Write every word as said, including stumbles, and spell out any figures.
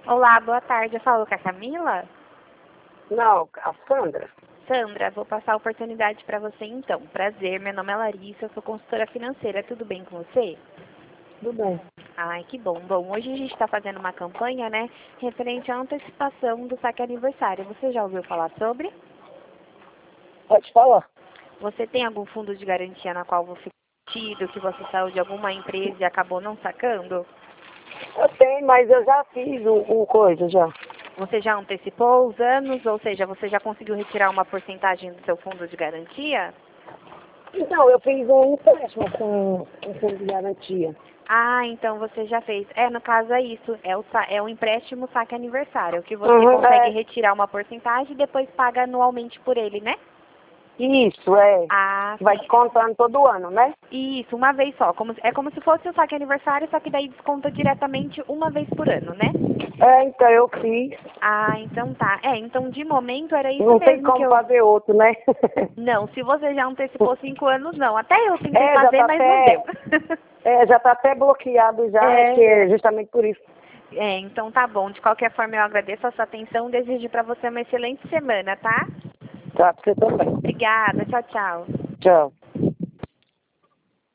Olá, boa tarde. Eu falo com a Camila? Não, a Sandra. Sandra, vou passar a oportunidade para você então. Prazer, meu nome é Larissa, eu sou consultora financeira. Tudo bem com você? Tudo bem. Ai, que bom. Bom, hoje a gente está fazendo uma campanha, né, referente à antecipação do saque aniversário. Você já ouviu falar sobre? Pode falar. Você tem algum fundo de garantia na qual você tido, que você saiu de alguma empresa e acabou não sacando? Eu tenho, mas eu já fiz o, o coisa, já. Você já antecipou os anos, ou seja, você já conseguiu retirar uma porcentagem do seu fundo de garantia? Então, eu fiz um empréstimo com um fundo de garantia. Ah, então você já fez. É, no caso é isso, é o, sa- é o empréstimo saque aniversário, que você Uhum, consegue é. retirar uma porcentagem e depois paga anualmente por ele, né? Isso, é. Ah, Vai sim. descontando todo ano, né? Isso, uma vez só. Como, é como se fosse o saque aniversário, só que daí desconta diretamente uma vez por ano, né? É, então eu fiz. Ah, então tá. É, então de momento era isso Não tem mesmo que como eu... fazer outro, né? Não, se você já antecipou cinco anos, não. Até eu tentei É, já fazer, tá mas não deu. até. É, já tá até bloqueado já, acho que É, é justamente por isso. é, então tá bom. De qualquer forma, eu agradeço a sua atenção. Desejo pra você uma excelente semana, tá? Tá, pra você também. Obrigada. Tchau, tchau. Tchau.